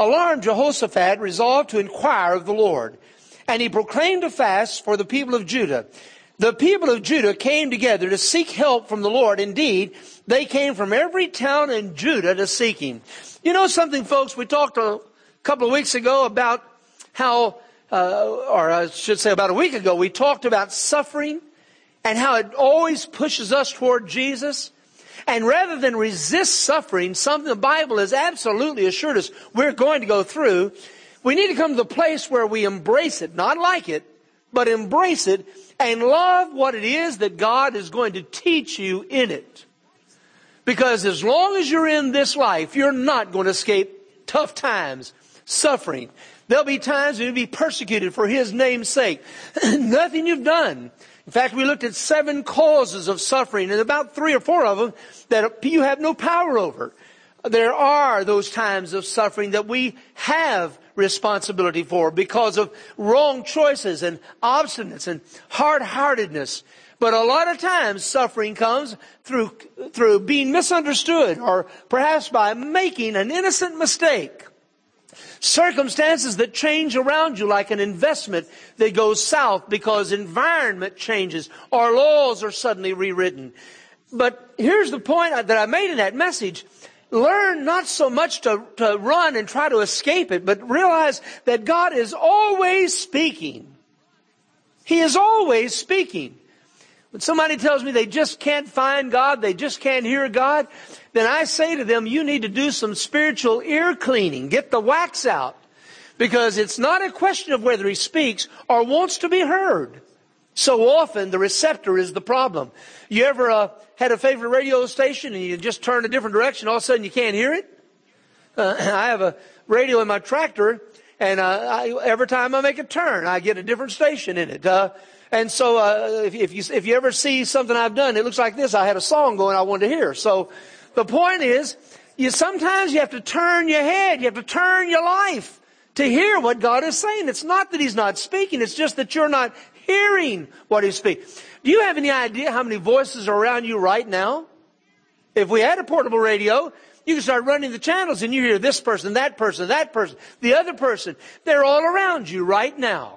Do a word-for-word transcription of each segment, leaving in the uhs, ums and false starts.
Alarmed, Jehoshaphat resolved to inquire of the Lord, and he proclaimed a fast for the people of Judah. The people of Judah came together to seek help from the Lord. Indeed, they came from every town in Judah to seek him. You know something, folks? We talked a couple of weeks ago about how, uh, or I should say about a week ago, we talked about suffering and how it always pushes us toward Jesus. And rather than resist suffering, something the Bible has absolutely assured us we're going to go through, we need to come to the place where we embrace it, not like it, but embrace it and love what it is that God is going to teach you in it. Because as long as you're in this life, you're not going to escape tough times, suffering. There'll be times when you'll be persecuted for His name's sake. Nothing you've done. In fact, we looked at seven causes of suffering, and about three or four of them that you have no power over. There are those times of suffering that we have responsibility for because of wrong choices and obstinance and hard-heartedness. But a lot of times suffering comes through, through being misunderstood or perhaps by making an innocent mistake. Circumstances that change around you, like an investment that goes south because environment changes or laws are suddenly rewritten. But here's the point that I made in that message. Learn not so much to, to run and try to escape it, but realize that God is always speaking. He is always speaking. When somebody tells me they just can't find God, they just can't hear God, then I say to them, you need to do some spiritual ear cleaning. Get the wax out. Because it's not a question of whether He speaks or wants to be heard. So often the receptor is the problem. You ever uh, had a favorite radio station and you just turn a different direction, all of a sudden you can't hear it? Uh, I have a radio in my tractor, and uh, I, every time I make a turn, I get a different station in it. Uh, and so uh, if, if, you, if you ever see something I've done, it looks like this. I had a song going I wanted to hear. So the point is, you sometimes you have to turn your head. You have to turn your life to hear what God is saying. It's not that He's not speaking. It's just that you're not hearing what He's speaking. Do you have any idea how many voices are around you right now? If we had a portable radio, you can start running the channels and you hear this person, that person, that person, the other person. They're all around you right now.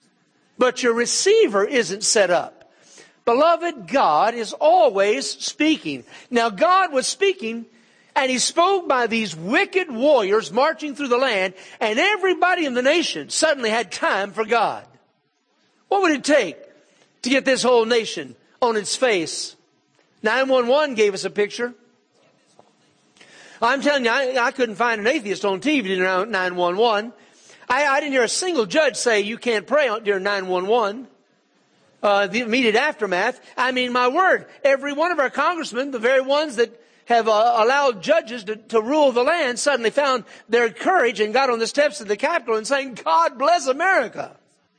But your receiver isn't set up. Beloved, God is always speaking. Now, God was speaking, and He spoke by these wicked warriors marching through the land, and everybody in the nation suddenly had time for God. What would it take to get this whole nation on its face? nine one one gave us a picture. I'm telling you, I, I couldn't find an atheist on T V during nine one one. I, I didn't hear a single judge say you can't pray during nine one one. Uh, the immediate aftermath. I mean, my word, every one of our congressmen, the very ones that have uh, allowed judges to, to rule the land, suddenly found their courage and got on the steps of the Capitol and saying, God bless America.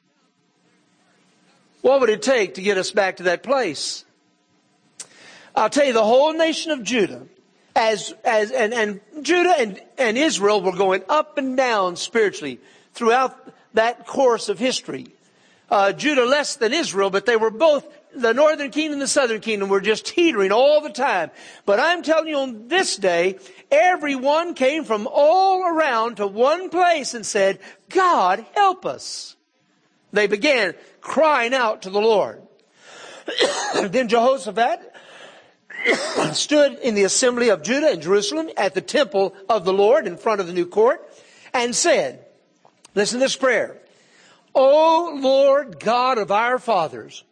What would it take to get us back to that place? I'll tell you, the whole nation of Judah, as as and, and Judah and, and Israel were going up and down spiritually throughout that course of history. Uh, Judah less than Israel, but they were both, the northern kingdom and the southern kingdom were just teetering all the time. But I'm telling you, on this day, everyone came from all around to one place and said, God, help us. They began crying out to the Lord. Then Jehoshaphat stood in the assembly of Judah in Jerusalem at the temple of the Lord in front of the new court and said, listen to this prayer. O Lord God of our fathers,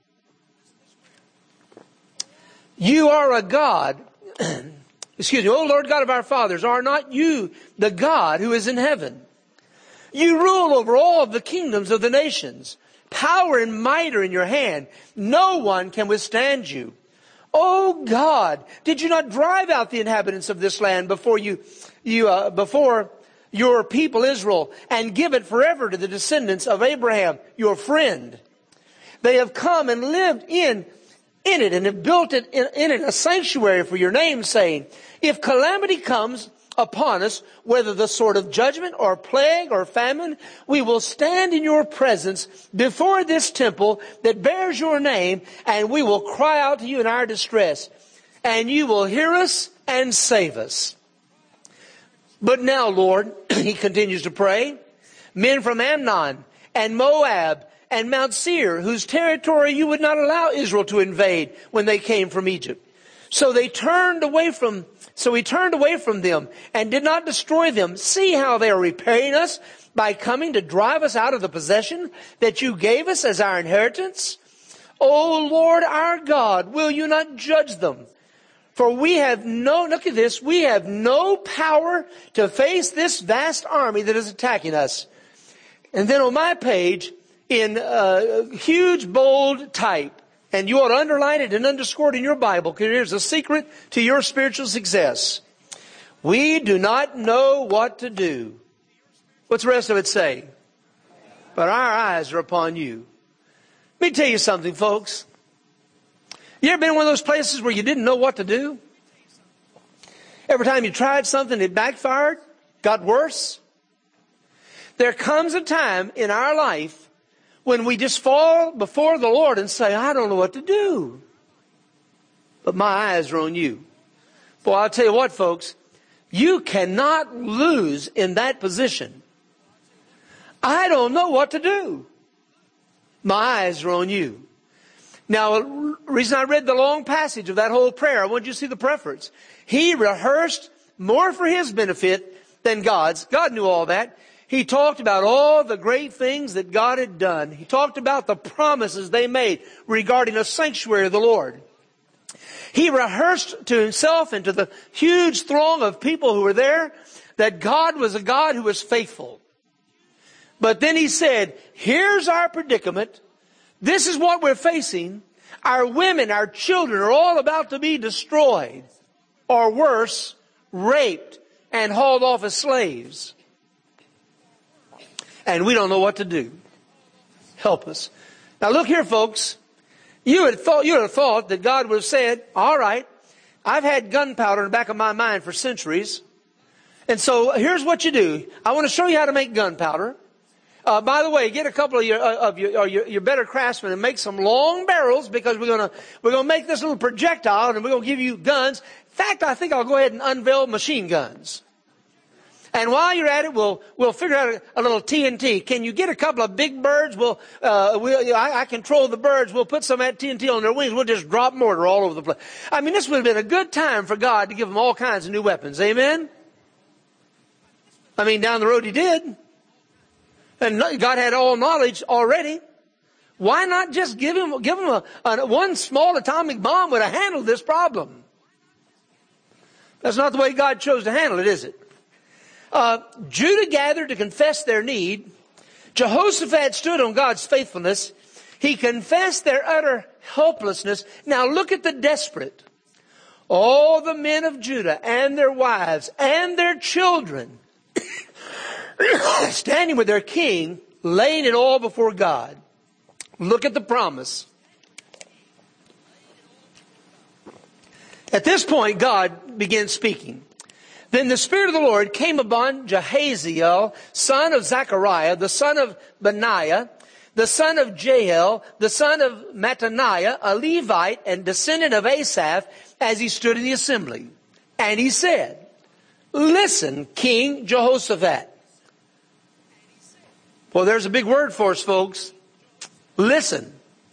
you are a God, excuse me, O Lord God of our fathers, are not you the God who is in heaven? You rule over all of the kingdoms of the nations. Power and might are in your hand. No one can withstand you. O God, did you not drive out the inhabitants of this land before you, you uh, before your people Israel, and give it forever to the descendants of Abraham, your friend? They have come and lived in, in it and have built it in, in it a sanctuary for your name, saying, if calamity comes upon us, whether the sword of judgment or plague or famine, we will stand in your presence before this temple that bears your name, and we will cry out to you in our distress, and you will hear us and save us. But now, Lord, he continues to pray, men from Ammon and Moab and Mount Seir, whose territory you would not allow Israel to invade when they came from Egypt. So they turned away from, so he turned away from them and did not destroy them. See how they are repaying us by coming to drive us out of the possession that you gave us as our inheritance. O Lord our God, will you not judge them? For we have no, look at this, we have no power to face this vast army that is attacking us. And then on my page, in uh, huge bold type, and you ought to underline it and underscore it in your Bible, because here's a secret to your spiritual success. We do not know what to do. What's the rest of it say? But our eyes are upon you. Let me tell you something, folks. You ever been in one of those places where you didn't know what to do? Every time you tried something, it backfired, got worse? There comes a time in our life when we just fall before the Lord and say, I don't know what to do. But my eyes are on you. Boy, I'll tell you what, folks. You cannot lose in that position. I don't know what to do. My eyes are on you. Now, the reason I read the long passage of that whole prayer, I want you to see the preference. He rehearsed more for his benefit than God's. God knew all that. He talked about all the great things that God had done. He talked about the promises they made regarding a sanctuary of the Lord. He rehearsed to himself and to the huge throng of people who were there that God was a God who was faithful. But then he said, here's our predicament. This is what we're facing. Our women, our children are all about to be destroyed. Or worse, raped and hauled off as slaves. And we don't know what to do. Help us. Now look here, folks. You would have thought, you would have thought that God would have said, all right, I've had gunpowder in the back of my mind for centuries. And so here's what you do. I want to show you how to make gunpowder. Uh, by the way, get a couple of your, uh, of your, your, your better craftsmen and make some long barrels, because we're going to, we're going to make this little projectile and we're going to give you guns. In fact, I think I'll go ahead and unveil machine guns. And while you're at it, we'll, we'll figure out a, a little T N T. Can you get a couple of big birds? We'll, uh, we'll, I, I control the birds. We'll put some of that T N T on their wings. We'll just drop mortar all over the place. I mean, this would have been a good time for God to give them all kinds of new weapons. Amen? I mean, down the road he did. And God had all knowledge already. Why not just give him, give him a, a one small atomic bomb would have handled this problem? That's not the way God chose to handle it, is it? Uh, Judah gathered to confess their need. Jehoshaphat stood on God's faithfulness. He confessed their utter helplessness. Now look at the desperate. All the men of Judah and their wives and their children standing with their king, laying it all before God. Look at the promise. At this point, God begins speaking. Then the Spirit of the Lord came upon Jahaziel, son of Zechariah, the son of Benaiah, the son of Jael, the son of Mattaniah, a Levite and descendant of Asaph, as he stood in the assembly. And he said, listen, King Jehoshaphat. Well, there's a big word for us, folks. Listen.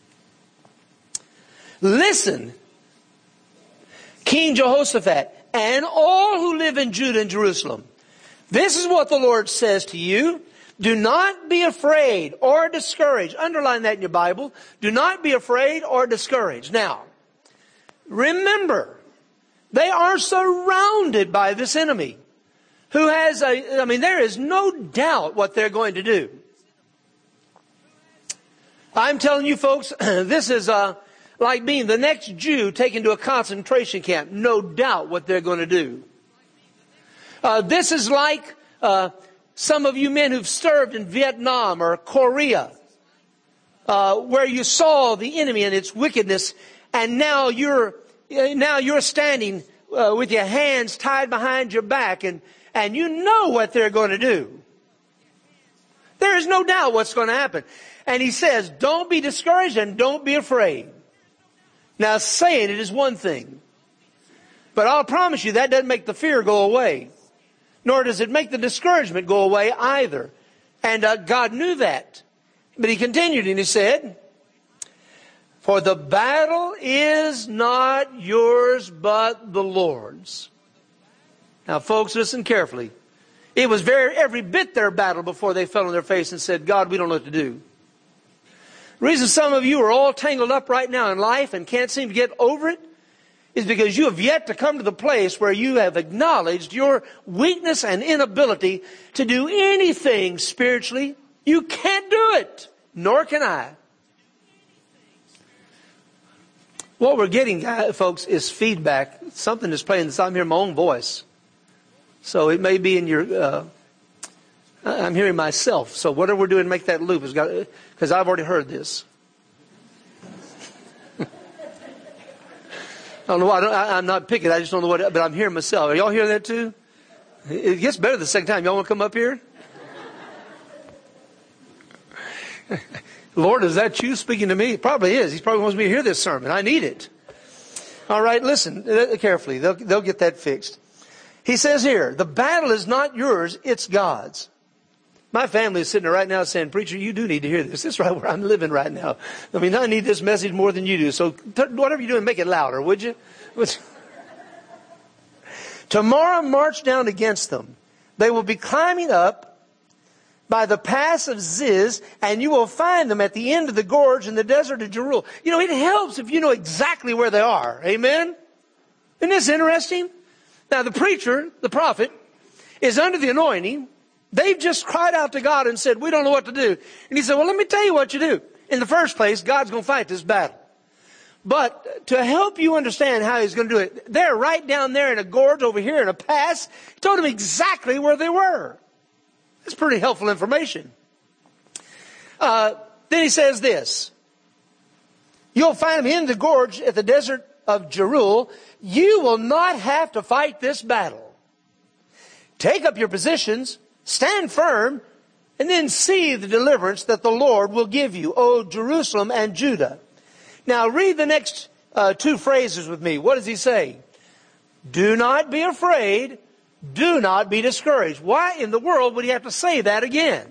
Listen, King Jehoshaphat, and all who live in Judah and Jerusalem. This is what the Lord says to you. Do not be afraid or discouraged. Underline that in your Bible. Do not be afraid or discouraged. Now, remember, they are surrounded by this enemy who has a, I mean, there is no doubt what they're going to do. I'm telling you folks, this is uh, like being the next Jew taken to a concentration camp. No doubt what they're going to do. Uh, this is like uh, some of you men who've served in Vietnam or Korea, uh, where you saw the enemy and its wickedness, and now you're now you're standing uh, with your hands tied behind your back, and and you know what they're going to do. There is no doubt what's going to happen. And he says, don't be discouraged and don't be afraid. Now, saying it is one thing. But I'll promise you that doesn't make the fear go away. nor does it make the discouragement go away either. And uh, God knew that. But he continued and he said, for the battle is not yours but the Lord's. Now folks, listen carefully. It was very every bit their battle before they fell on their face and said, God, we don't know what to do. The reason some of you are all tangled up right now in life and can't seem to get over it is because you have yet to come to the place where you have acknowledged your weakness and inability to do anything spiritually. You can't do it, nor can I. What we're getting, folks, is feedback. Something is playing this. I'm hearing my own voice. So it may be in your, uh, I'm hearing myself. So whatever we're doing to make that loop is got, because I've already heard this. I don't know why. I don't, I, I'm not picking. I just don't know what, but I'm hearing myself. Are y'all hearing that too? It gets better the second time. Y'all want to come up here? Lord, is that you speaking to me? It probably is. He probably wants me to hear this sermon. I need it. All right, listen carefully. They'll, they'll get that fixed. He says here, the battle is not yours, it's God's. My family is sitting there right now saying, preacher, you do need to hear this. This is right where I'm living right now. I mean, I need this message more than you do. So t- whatever you're doing, make it louder, would you? Tomorrow march down against them. They will be climbing up by the pass of Ziz, and you will find them at the end of the gorge in the desert of Jeruel. You know, it helps if you know exactly where they are. Amen? Isn't this interesting? Now, the preacher, the prophet, is under the anointing. They've just cried out to God and said, we don't know what to do. And he said, well, let me tell you what you do. In the first place, God's going to fight this battle. But to help you understand how he's going to do it, they're right down there in a gorge over here in a pass. He told them exactly where they were. That's pretty helpful information. Uh, then he says this. You'll find them in the gorge at the desert of Jeruel. You will not have to fight this battle. Take up your positions, stand firm, and then see the deliverance that the Lord will give you, O Jerusalem and Judah. Now read the next uh, two phrases with me. What does he say? Do not be afraid. Do not be discouraged. Why in the world would he have to say that again?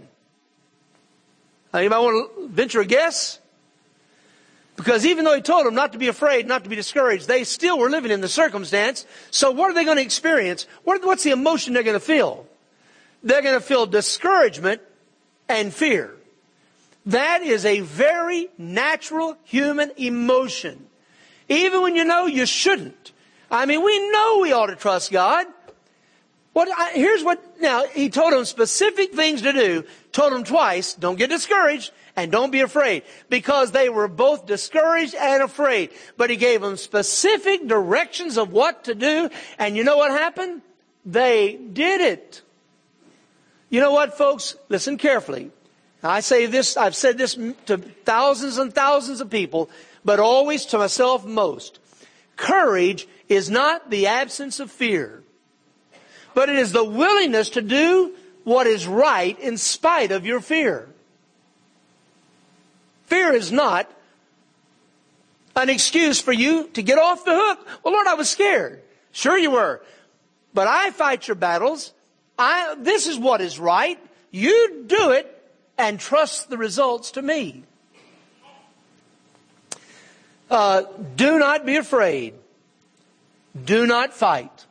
Anybody want to venture a guess? Because even though he told them not to be afraid, not to be discouraged, they still were living in the circumstance. So what are they going to experience? What, what's the emotion they're going to feel? They're going to feel discouragement and fear. That is a very natural human emotion. Even when you know you shouldn't. I mean, we know we ought to trust God. What, I, here's what, now, he told them specific things to do. Told them twice, don't get discouraged and don't be afraid. Because they were both discouraged and afraid. But he gave them specific directions of what to do. And you know what happened? They did it. You know what, folks? Listen carefully. I say this, I've said this to thousands and thousands of people, but always to myself most. Courage is not the absence of fear, but it is the willingness to do what is right in spite of your fear. Fear is not an excuse for you to get off the hook. Well, Lord, I was scared. Sure you were. But I fight your battles. I, this is what is right. You do it and trust the results to me. Uh, do not be afraid. Do not fight.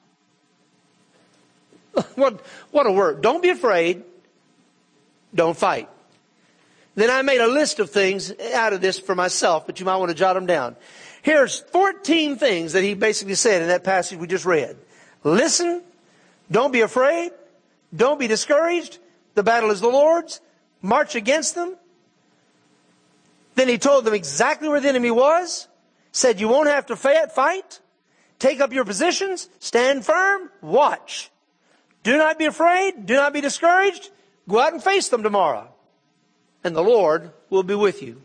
What, what a word. Don't be afraid. Don't fight. Then I made a list of things out of this for myself, but you might want to jot them down. Here's fourteen things that he basically said in that passage we just read. Listen. Don't be afraid. Don't be discouraged. The battle is the Lord's. March against them. Then he told them exactly where the enemy was. Said you won't have to fight. Take up your positions. Stand firm. Watch. Do not be afraid. Do not be discouraged. Go out and face them tomorrow. And the Lord will be with you.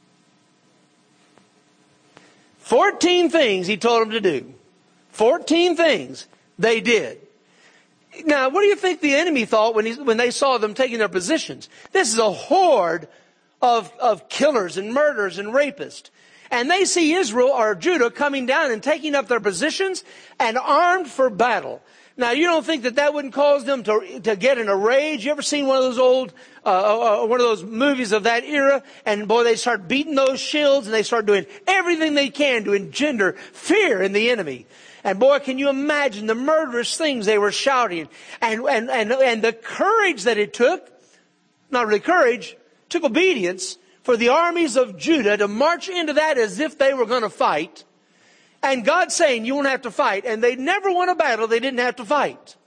Fourteen things he told them to do. Fourteen things they did. Now, what do you think the enemy thought when, he, when they saw them taking their positions? This is a horde of, of killers and murderers and rapists. And they see Israel or Judah coming down and taking up their positions and armed for battle. Now, you don't think that that wouldn't cause them to, to get in a rage? You ever seen one of those old, uh, uh, one of those movies of that era? And boy, they start beating those shields and they start doing everything they can to engender fear in the enemy. And boy, can you imagine the murderous things they were shouting and, and, and, and the courage that it took, not really courage, took obedience for the armies of Judah to march into that as if they were going to fight. And God saying, you won't have to fight. And they never won a battle they didn't have to fight.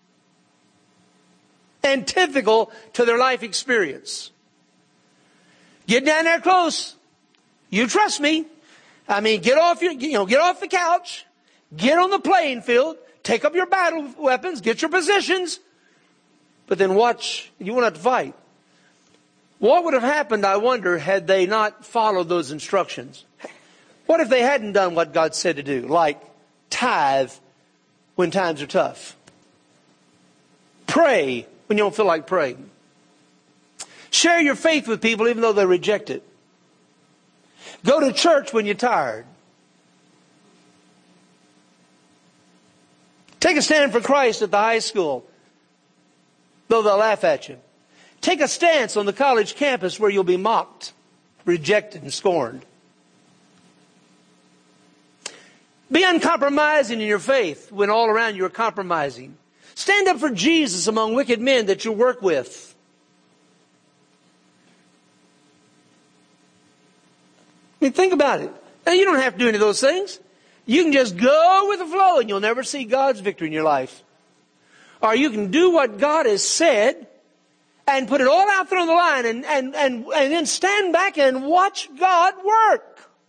Antithetical to their life experience. Get down there close. You trust me. I mean, get off your, you know, get off the couch. Get on the playing field. Take up your battle weapons. Get your positions. But then watch. You won't have to fight. What would have happened, I wonder, had they not followed those instructions? What if they hadn't done what God said to do, like tithe when times are tough? Pray when you don't feel like praying. Share your faith with people even though they reject it. Go to church when you're tired. Take a stand for Christ at the high school, though they'll laugh at you. Take a stance on the college campus where you'll be mocked, rejected, and scorned. Be uncompromising in your faith when all around you are compromising. Stand up for Jesus among wicked men that you work with. I mean, think about it. Now, you don't have to do any of those things. You can just go with the flow and you'll never see God's victory in your life. Or you can do what God has said and put it all out there on the line and, and, and, and then stand back and watch God work.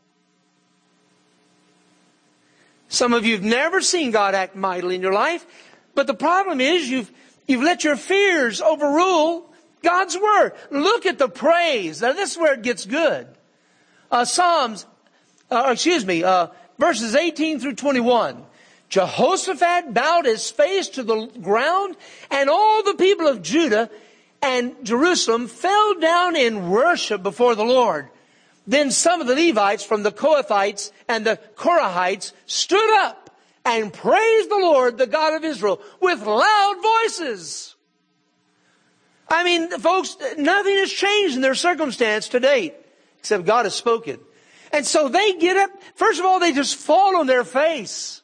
Some of you have never seen God act mightily in your life. But the problem is you've, you've let your fears overrule God's Word. Look at the praise. Now this is where it gets good. Uh, Psalms, uh, excuse me, uh, verses eighteen through twenty-one. Jehoshaphat bowed his face to the ground, and all the people of Judah and Jerusalem fell down in worship before the Lord. Then some of the Levites from the Kohathites and the Korahites stood up and praised the Lord, the God of Israel, with loud voices. I mean, folks, nothing has changed in their circumstance to date, except God has spoken. And so they get up. First of all, they just fall on their face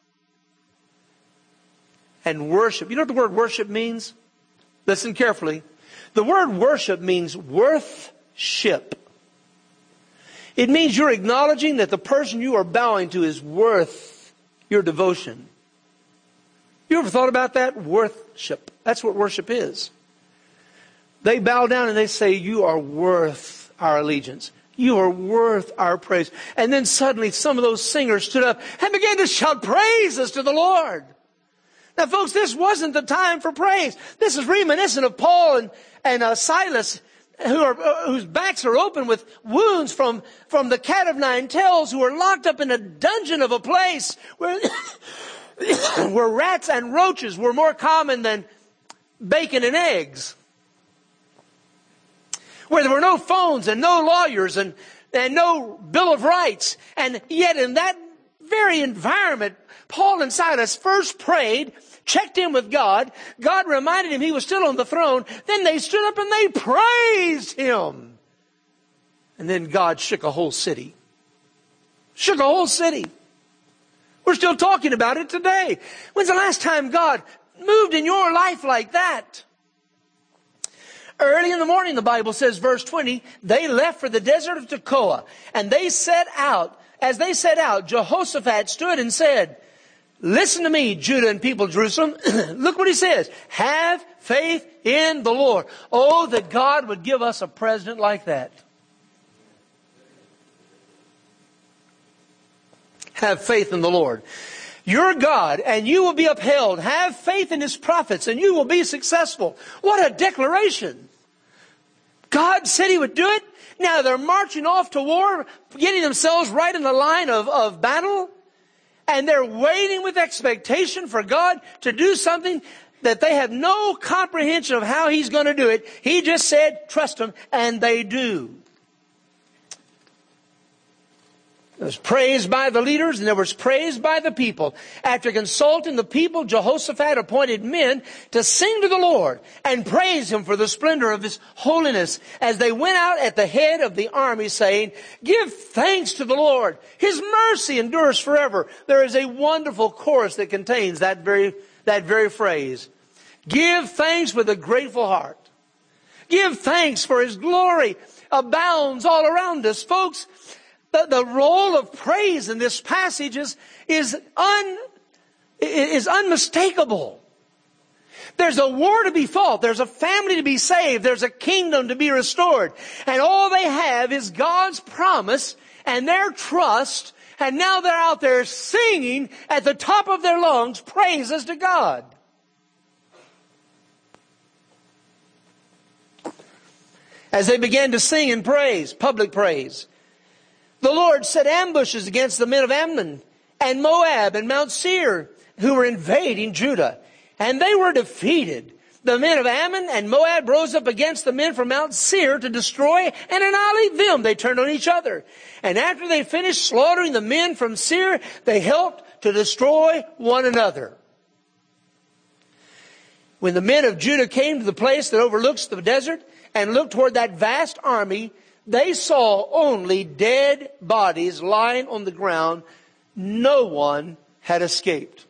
and worship. You know what the word worship means? Listen carefully. The word worship means worth-ship. It means you're acknowledging that the person you are bowing to is worth your devotion. You ever thought about that? Worship. That's what worship is. They bow down and they say, you are worth our allegiance. You are worth our praise. And then suddenly some of those singers stood up and began to shout praises to the Lord. Now, folks, this wasn't the time for praise. This is reminiscent of Paul and, and uh, Silas, who are, uh, whose backs are open with wounds from, from the cat of nine tails, who are locked up in a dungeon of a place where, where rats and roaches were more common than bacon and eggs. Where there were no phones and no lawyers and, and no Bill of Rights. And yet in that very environment, Paul and Silas first prayed, checked in with God. God reminded him he was still on the throne. Then they stood up and they praised him. And then God shook a whole city. Shook a whole city. We're still talking about it today. When's the last time God moved in your life like that? Early in the morning, the Bible says, verse twenty, they left for the desert of Tekoa. And they set out. As they set out, Jehoshaphat stood and said, listen to me, Judah and people of Jerusalem. Look what he says. Have faith in the Lord. Oh, that God would give us a president like that. Have faith in the Lord. You're God and you will be upheld. Have faith in His prophets and you will be successful. What a declaration. God said He would do it. Now they're marching off to war, getting themselves right in the line of, of battle. And they're waiting with expectation for God to do something that they have no comprehension of how He's going to do it. He just said, trust Him, and they do. There was praise by the leaders and there was praise by the people. After consulting the people, Jehoshaphat appointed men to sing to the Lord and praise Him for the splendor of His holiness as they went out at the head of the army saying, "Give thanks to the Lord. His mercy endures forever." There is a wonderful chorus that contains that very, that very phrase. Give thanks with a grateful heart. Give thanks, for His glory abounds all around us. Folks, The, the role of praise in this passage is, is, un, is unmistakable. There's a war to be fought. There's a family to be saved. There's a kingdom to be restored. And all they have is God's promise and their trust. And now they're out there singing at the top of their lungs praises to God. As they began to sing in praise, public praise, the Lord set ambushes against the men of Ammon and Moab and Mount Seir who were invading Judah. And they were defeated. The men of Ammon and Moab rose up against the men from Mount Seir to destroy and annihilate them. They turned on each other. And after they finished slaughtering the men from Seir, they helped to destroy one another. When the men of Judah came to the place that overlooks the desert and looked toward that vast army, they saw only dead bodies lying on the ground. No one had escaped.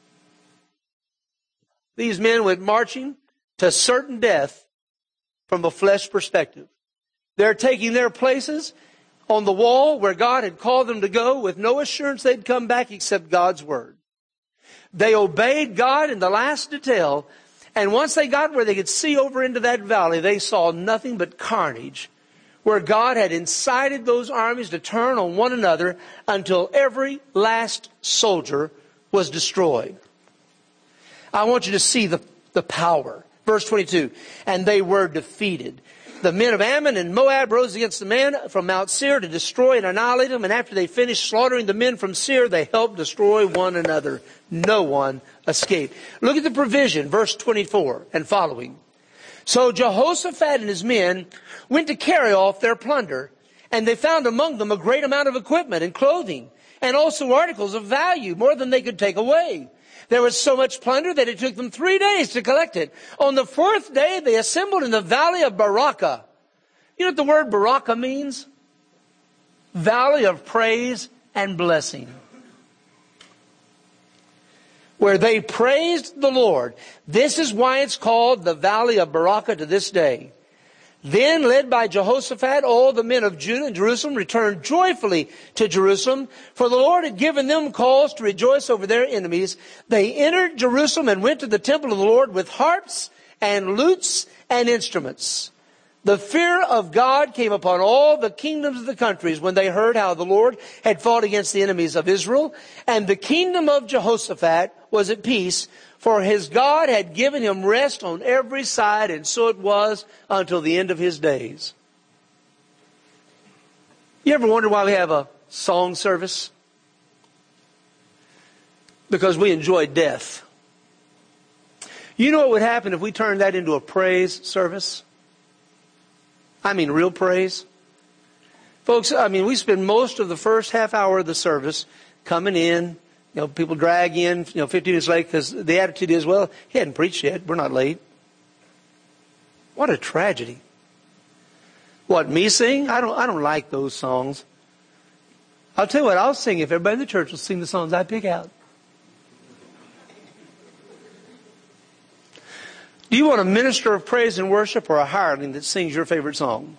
These men went marching to certain death from a flesh perspective. They're taking their places on the wall where God had called them to go with no assurance they'd come back except God's word. They obeyed God in the last detail, and once they got where they could see over into that valley, they saw nothing but carnage, where God had incited those armies to turn on one another until every last soldier was destroyed. I want you to see the, the power. Verse twenty-two, and they were defeated. The men of Ammon and Moab rose against the men from Mount Seir to destroy and annihilate them. And after they finished slaughtering the men from Seir, they helped destroy one another. No one escaped. Look at the provision, verse twenty-four and following. So Jehoshaphat and his men went to carry off their plunder, and they found among them a great amount of equipment and clothing, and also articles of value, more than they could take away. There was so much plunder that it took them three days to collect it. On the fourth day, they assembled in the valley of Barakah. You know what the word Barakah means? Valley of praise and blessing. Where they praised the Lord. This is why it's called the Valley of Barakah to this day. Then, led by Jehoshaphat, all the men of Judah and Jerusalem returned joyfully to Jerusalem, for the Lord had given them cause to rejoice over their enemies. They entered Jerusalem and went to the temple of the Lord with harps and lutes and instruments. The fear of God came upon all the kingdoms of the countries when they heard how the Lord had fought against the enemies of Israel. And the kingdom of Jehoshaphat was at peace, for his God had given him rest on every side, and so it was until the end of his days. You ever wonder why we have a song service? Because we enjoy death. You know what would happen if we turned that into a praise service? I mean real praise. Folks, I mean, we spend most of the first half hour of the service coming in. You know, people drag in, you know, fifteen minutes late because the attitude is, well, he hadn't preached yet. We're not late. What a tragedy. What, me sing? I don't, I don't like those songs. I'll tell you what, I'll sing if everybody in the church will sing the songs I pick out. Do you want a minister of praise and worship or a hireling that sings your favorite song?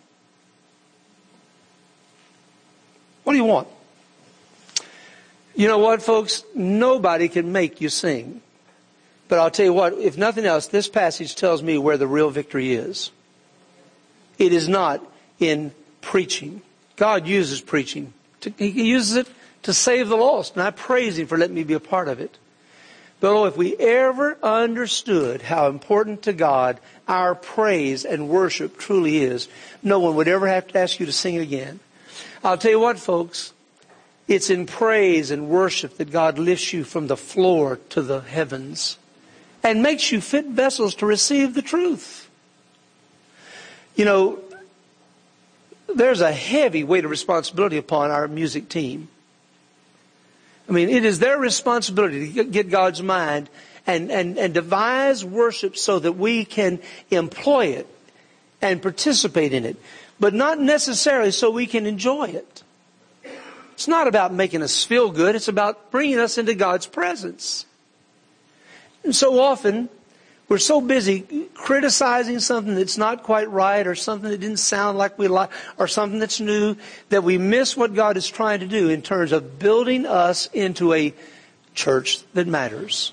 What do you want? You know what, folks? Nobody can make you sing. But I'll tell you what, if nothing else, this passage tells me where the real victory is. It is not in preaching. God uses preaching. To, he uses it to save the lost. And I praise Him for letting me be a part of it. But oh, if we ever understood how important to God our praise and worship truly is, no one would ever have to ask you to sing again. I'll tell you what, folks. It's in praise and worship that God lifts you from the floor to the heavens and makes you fit vessels to receive the truth. You know, there's a heavy weight of responsibility upon our music team. I mean, it is their responsibility to get God's mind and, and, and devise worship so that we can employ it and participate in it, but not necessarily so we can enjoy it. It's not about making us feel good. It's about bringing us into God's presence. And so often, we're so busy criticizing something that's not quite right, or something that didn't sound like we like, or something that's new, that we miss what God is trying to do in terms of building us into a church that matters.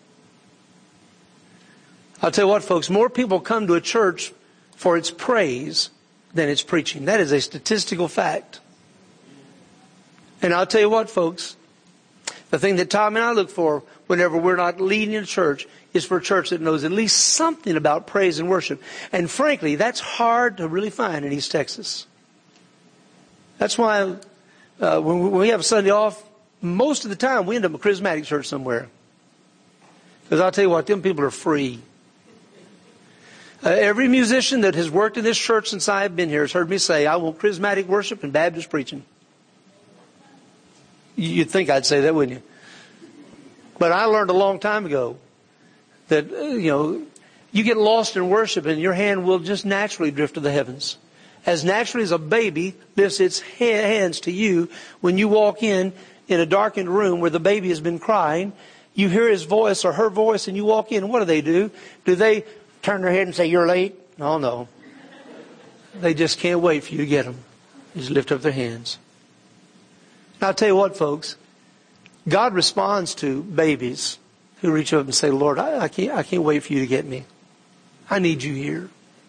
I'll tell you what, folks, more people come to a church for its praise than its preaching. That is a statistical fact. And I'll tell you what, folks, the thing that Tom and I look for whenever we're not leading a church is for a church that knows at least something about praise and worship. And frankly, that's hard to really find in East Texas. That's why uh, when we have Sunday off, most of the time we end up in a charismatic church somewhere. Because I'll tell you what, them people are free. Uh, every musician that has worked in this church since I've been here has heard me say, I want charismatic worship and Baptist preaching. You'd think I'd say that, wouldn't you? But I learned a long time ago that, uh, you know, you get lost in worship and your hand will just naturally drift to the heavens. As naturally as a baby lifts its ha- hands to you when you walk in in a darkened room where the baby has been crying, you hear his voice or her voice and you walk in. What do they do? Do they turn their head and say, you're late? No, no. They just can't wait for you to get them. They just lift up their hands. Now, I'll tell you what, folks. God responds to babies who reach up and say, Lord, I, I can't, I can't wait for you to get me. I need you here.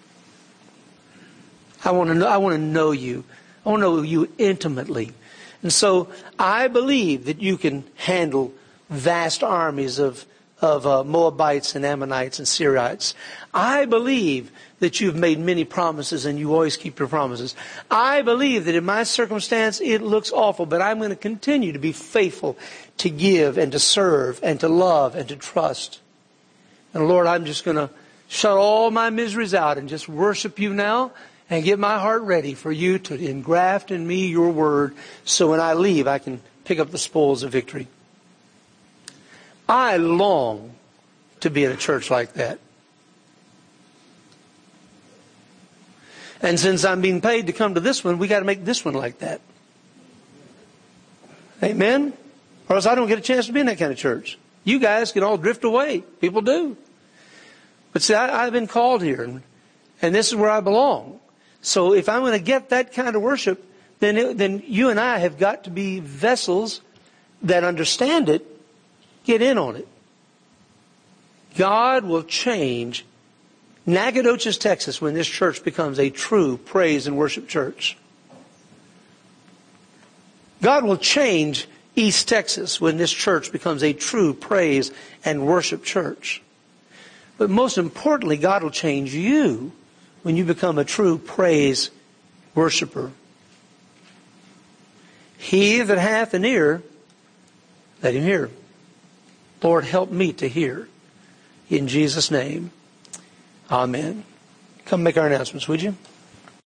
I want to know, I want to know you. I want to know you intimately. And so I believe that you can handle vast armies of, of uh, Moabites and Ammonites and Syrites. I believe that you've made many promises and you always keep your promises. I believe that in my circumstance it looks awful, but I'm going to continue to be faithful to give and to serve and to love and to trust. And Lord, I'm just going to shut all my miseries out and just worship you now and get my heart ready for you to engraft in me your word so when I leave I can pick up the spoils of victory. I long to be in a church like that. And since I'm being paid to come to this one, we got to make this one like that. Amen? Or else I don't get a chance to be in that kind of church. You guys can all drift away. People do. But see, I, I've been called here, and, and this is where I belong. So if I'm going to get that kind of worship, then it, then you and I have got to be vessels that understand it, get in on it. God will change Nacogdoches, Texas, when this church becomes a true praise and worship church. God will change East Texas when this church becomes a true praise and worship church. But most importantly, God will change you when you become a true praise worshiper. He that hath an ear, let him hear. Lord, help me to hear. In Jesus' name, amen. Come make our announcements, would you?